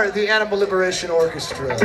are the Animal Liberation Orchestra.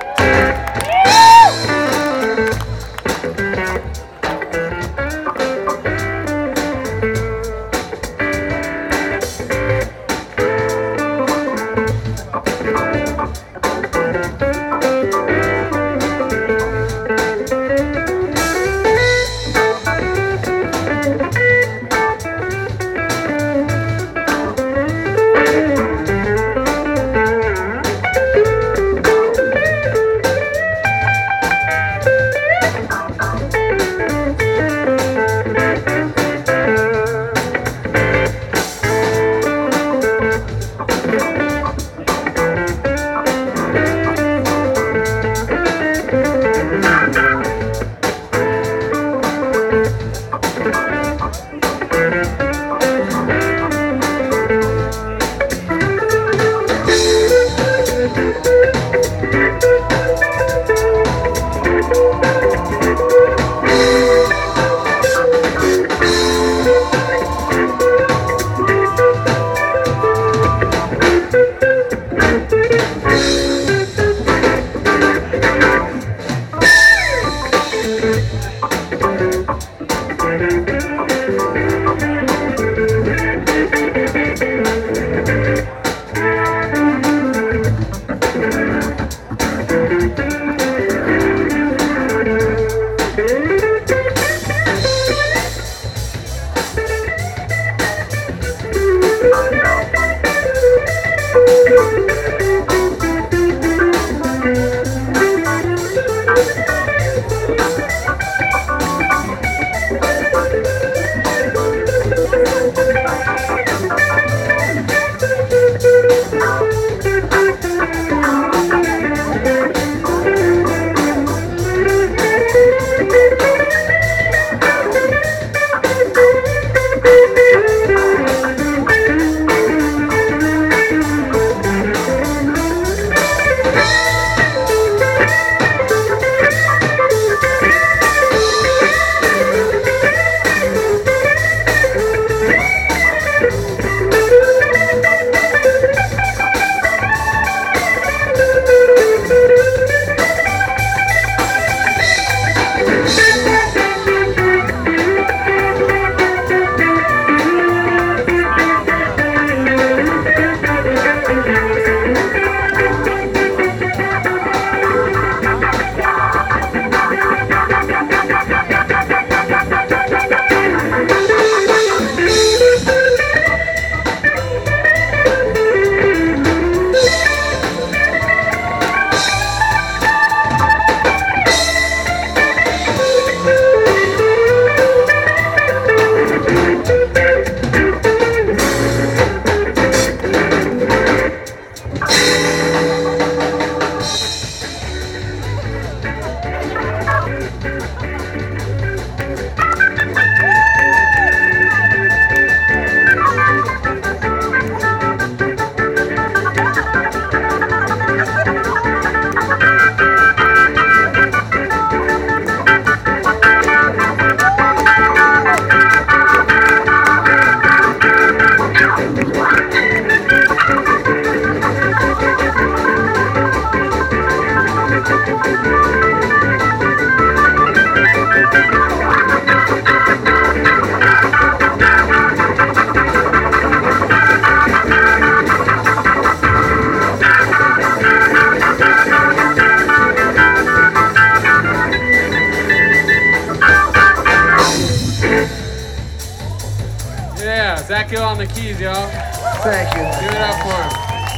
Zach Hill on the keys, y'all. Thank you. Give it up for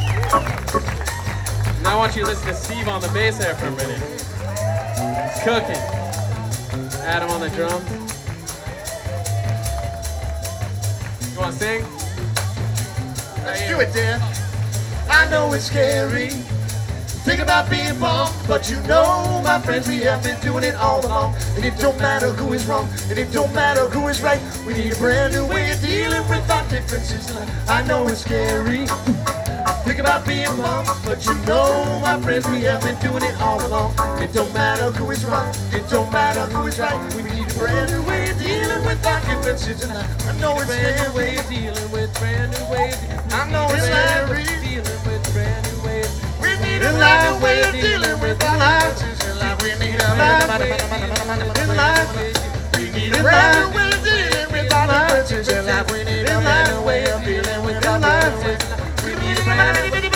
him. Now I want you to listen to Steve on the bass there for a minute. He's cooking. Adam on the drum. You want to sing? Let's do it, Dan. I know it's scary. Think about being born, but you know, my friends, we have been doing it all along. And it don't matter who is wrong, and it don't matter who is right. We need a brand new way of dealing with our differences. I know it's scary. Think about being born, but you know, my friends, we have been doing it all along. It don't matter who is wrong, it don't matter who is right. We need a brand new way of dealing with our differences. And I know it's scary. Way of dealing with brand new ways. I know it's scary. Dealing with brand new ways. in life. We need a brand new way of dealing with our differences in life. We need a brand new way of dealing with our differences. We need a brand new way of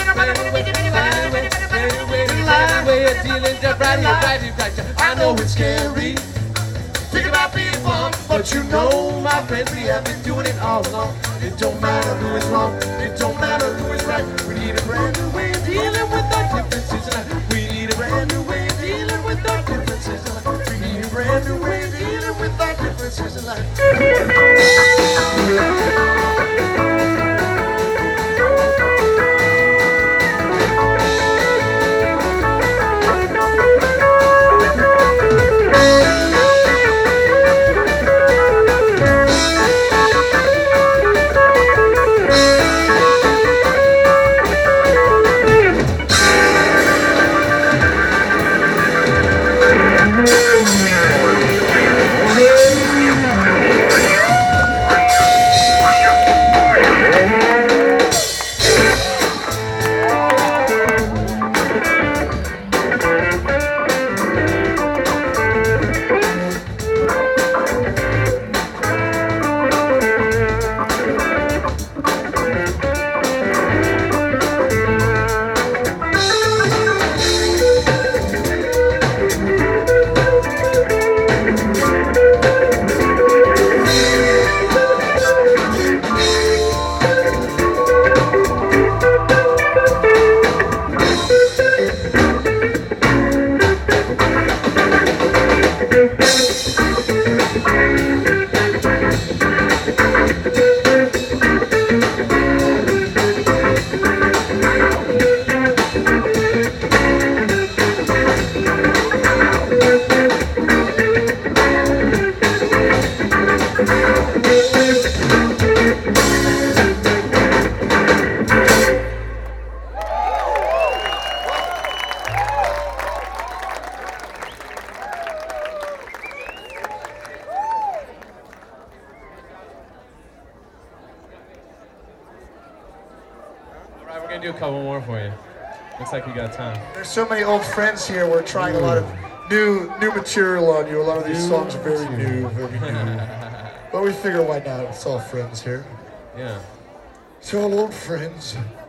dealing with life. I know it's scary. Think about being bummed, but you know, my friends, we have been doing it all along. It don't matter who is wrong, it don't matter who is right. We need a brand new way of dealing with our differences in life. We need a brand new way of dealing with our differences in life. We need a brand new way of dealing with our differences in life. We're gonna do a couple more for you. Looks like you got time. There's so many old friends here. We're trying a lot of new material on you. A lot of these songs are very new. But we figure why not? It's all friends here. Yeah. It's all old friends.